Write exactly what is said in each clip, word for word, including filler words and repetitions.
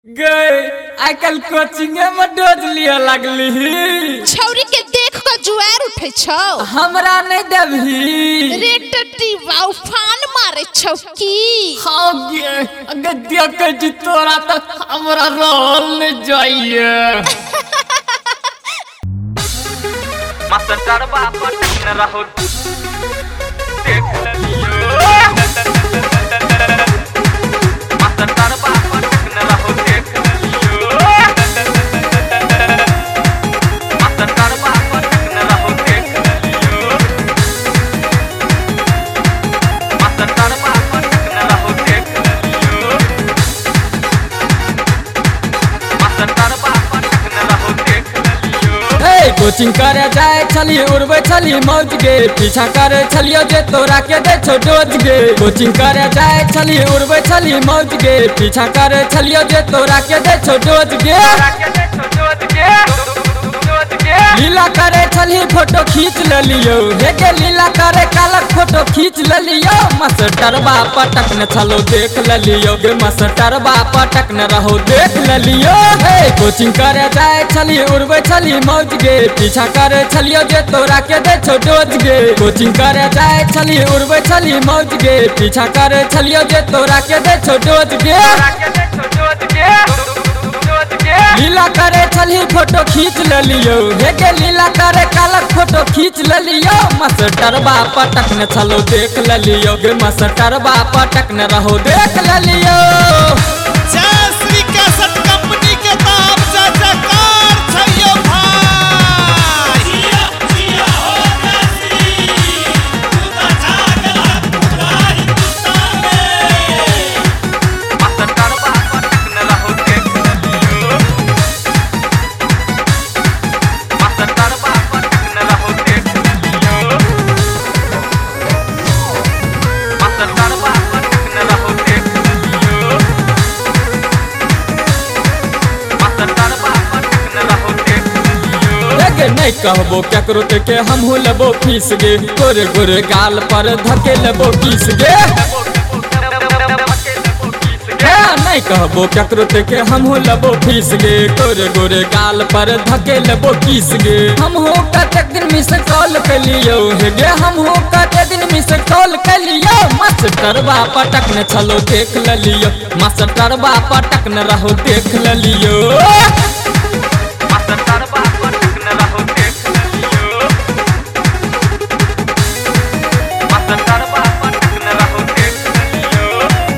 गए आई कल कोचिंग में डोज लिया लगली छौरी के देख के जुआर उठे छौ हमरा नहीं देबही रे टट्टी वाउ फान मारे छौ की हाँ गे अगर देख जी तोरा तो हमरा रोल नहीं जाइए मास्टर करवा पटक न रहो देख लियो मास्टर करवा पटक न रहो देख लियो मास्टर करवा पटक न रहो देख लियो मास्टर करवा पटक न रहो देख लियो मास्टर करवा पटक न रहो देख लियो। ए कोचिंग करे जाए छली उड़वे छली मौज गे पीछा करे छलियो जे तोरा के दे छो डोज गे कोचिंग करे जाए छली उड़वे छली मौज गे पीछा करे छलियो जे तोरा के दे छो डोज गे लीला करे छली फोटो खींच लियो हे गे लीला करे कालक फोटो खींच लियो मास्टरबा पटक न छलो देख लियो गे मास्टरबा पटक न रहो देख लियो हे कोचिंग करे जाए छली उड़वे छली मौज गे पीछा करे छलियो जे तोरा के दे छो डोज गे कोचिंग करे जाए छली उड़वे छली मौज गे पीछा करे छलियो जे तोरा के दे छो डोज गे लीला करे छली फोटो खींच लियो हे गे लीला करे कालक फोटो खींच लियो मास्टरबा पटक न छलो देख लियो गे मास्टरबा पटक न रहो देख लियो। जयश्री कैसेट कंपनी के नाम से जयकार छैयो भाई जिया जिया हो जयश्री तू तो जागला पूरा हिंदुस्तान में मास्टर करवा पटक न रहो देख लियो मास्टर करवा पटक न रहो देख लियो मास्टर करवा पटक न रहो देख लियो मास्टर करवा पटक न रहो देख लियो। गे नहीं कहबो केकरो के हमहू लेबो फीस गे गोरे गोरे गाल पर धके लेबो किस गे नहीं कहबो केकरो के हमहू लेबो फीस गे गोरे गोरे गाल पर धके लेबो किस गे हमहू कते दिन मिस कॉल कलियो हे गे हमहू कते दिन मिस कॉल कलियो मास्टरबा पटक न छलो देख लियो मास्टरबा पटक न रहो देख लियो मास्टर करवा पटक न रहो देख लियो मास्टर करवा पटक न रहो देख लियो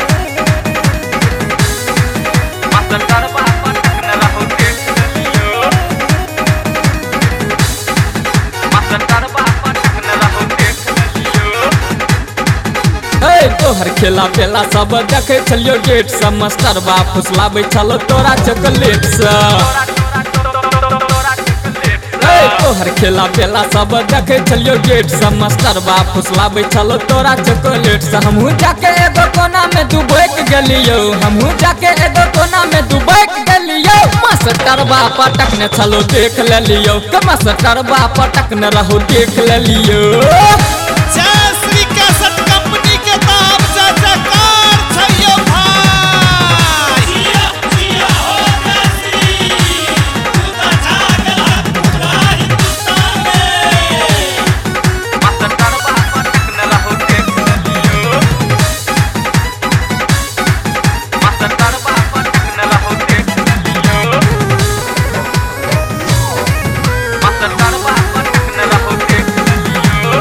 मास्टर करवा पटक न रहो देख लियो मास्टर करवा पटक न रहो देख लियो। ए तोहर खेला पेला सब देखे छलियो गेट से मास्टरबा फुसलाबै छलो तोरा चॉकलेट से ए तोहर खेला पेला सब देखे छलियो गेट से मास्टरबा फुसलाबै छलो तोरा चॉकलेट से हमहू जाके एगो कोना में डुबैक गेलियो हमहू जाके एगो कोना में डुबैक गेलियो मास्टरबा पटक न छलो देख लियो के मास्टरबा पटक न रहो देख लियो। जयश्री कैसेट कंपनी के नाम से जयकार छैयो भाई जिया जिया हो जयश्री तू तो जागला पूरा हिंदुस्तान में मास्टर करवा पटक न रहो देख लियो मास्टर करवा पटक न रहो देख लियो मास्टर करवा पटक न रहो देख लियो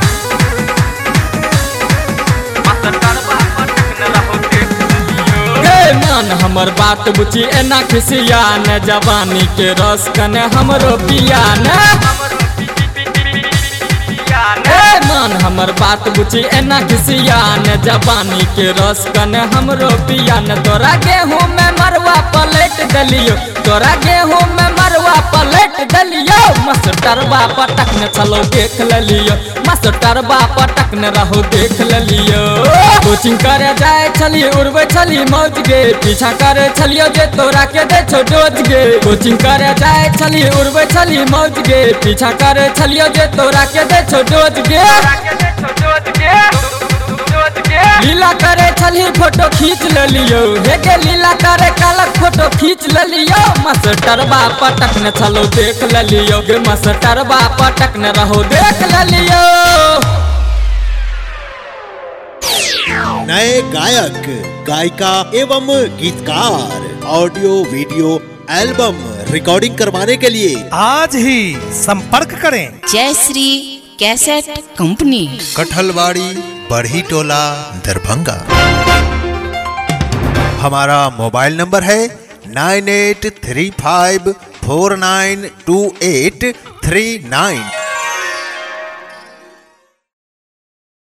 मास्टर करवा पटक न रहो देख लियो। गे मान हमर बात बुझी एना खिसिया न जवानी के रस कने हमरो पिया न ए मान हमर बात बुझी एना खिसिया न जवानी के रस कने हमरो पिया न तोरा गेहूं में मरवा पलट दलियो तोरा गेहूं में मरवा पलट दलियो मास्टरबा पटक न छलो देख लियो मास्टरबा पटक न रहो देख लियो कोचिंग करे जाए छली उड़वे छली मौज गे पीछा करे छलियो जे तोरा के दे छो डोज गे कोचिंग करे जाए छली उड़वे छली मौज गे पीछा करे छलियो जे तोरा के दे छो डोज गे लीला करे छली फोटो खींच लियो हे गे लीला करे कालक फोटो खींच लियो मास्टरबा पटक न चलो देख लियो गे मास्टरबा पटक न रहो देख लियो। नए गायक गायिका एवं गीतकार ऑडियो वीडियो एल्बम रिकॉर्डिंग करवाने के लिए आज ही संपर्क करें जय श्री कैसेट कंपनी, कठलवाड़ी बढ़ी टोला दरभंगा। हमारा मोबाइल नंबर है nine eight three five four nine two eight three nine.